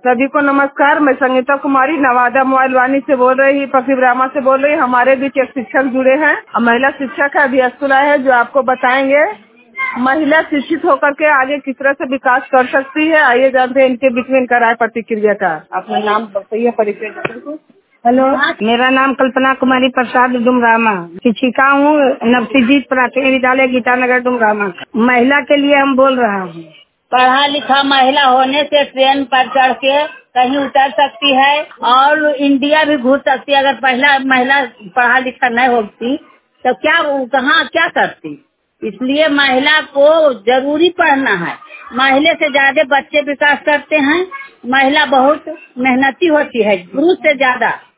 सभी को नमस्कार। मैं संगीता कुमारी नवादा मोबाइल वाणी से बोल रही, पक्षी ब्राह्मण से बोल रही। हमारे बीच एक शिक्षक जुड़े हैं, महिला शिक्षक है, अभी अस्कुला है, जो आपको बताएंगे महिला शिक्षित होकर के आगे किस तरह से विकास कर सकती है। आइए जानते हैं इनके बीच में इनका राय प्रतिक्रिया का। अपना नाम बताइए, परिचय। हेलो, मेरा नाम कल्पना कुमारी प्रसाद डुमरामा, शिक्षिका हूँ, नवसिद्धि प्राथमिक विद्यालय गीतानगर डुमरामा। महिला के लिए हम बोल रहा हूँ। पढ़ा लिखा महिला होने से ट्रेन पर चढ़ के कहीं उतर सकती है और इंडिया भी घूम सकती है। अगर पहला महिला पढ़ा लिखा नहीं होती तो क्या कहाँ क्या करती। इसलिए महिला को जरूरी पढ़ना है। महिला से ज्यादा बच्चे विकास करते हैं। महिला बहुत मेहनती होती है पुरुष से ज्यादा।